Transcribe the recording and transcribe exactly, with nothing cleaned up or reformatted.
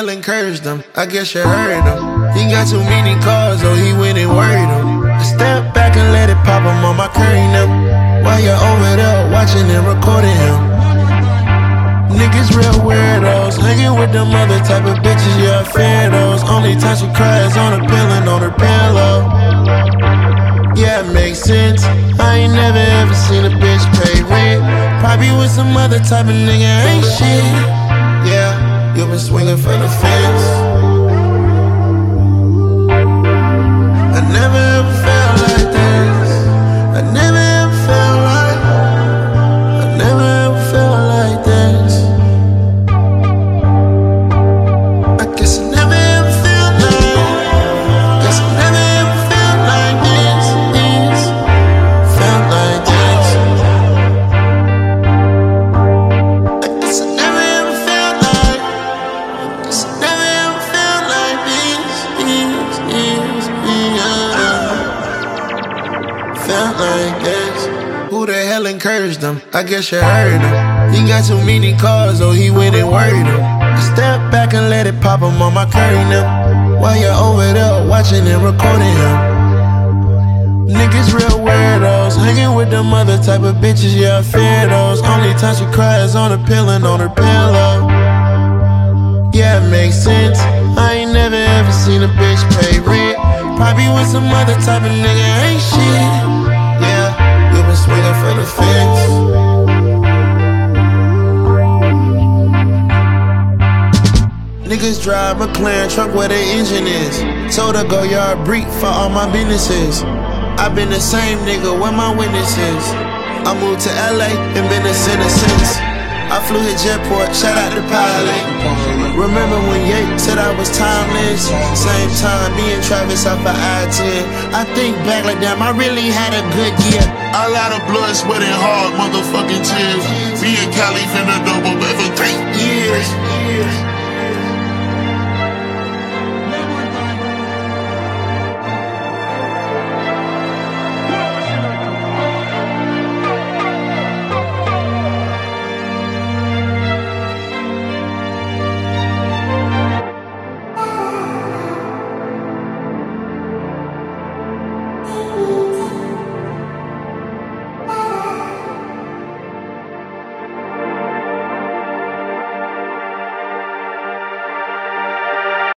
hell encouraged him? I guess you heard him. He got too many cars, so he went and worried him. I stepped back and let it pop him on my curry now. While you're over there watching and recording him. Niggas real weirdos, hanging with them other type of bitches, yeah, I fear those. Only time she cries on her pillow, on her pillow. Yeah, it makes sense. I ain't never ever seen a bitch pay rent. Probably with some other type of nigga, ain't shit. Yeah, you been swinging for the fence. I never ever felt like this. I never ever felt like. I never ever felt like this. I guess I never ever felt like. Guess I never ever felt like this. this. Felt like this. I guess I never ever felt like. Guess I never ever felt like this. this, this, this. Felt like this. Who the hell encouraged him? I guess you heard him. He got too many cars, so he went and worried him. I stepped back and let it pop him on my curry now. While you're over there watching and recording him. Niggas real weirdos, hanging with them other type of bitches, yeah, I fear those. Only time she cries on her pillow, on her pillow. Yeah, it makes sense. I ain't never ever seen a bitch pay rent. Probably with some other type of nigga, ain't shit. Yeah, you been swinging for the fence. Niggas drive McLaren truck where the engine is. Told her go yard break for all my businesses. I been the same nigga where my witnesses. I moved to L A and been a sinner since. I flew hit Jetport, shout out the pilot. Remember when Ye said I was timeless? Same time, me and Travis off of I ten. I think back like damn, I really had a good year. A lot of blood, sweat, and hard motherfucking tears. Me and Cali finna double back for three years.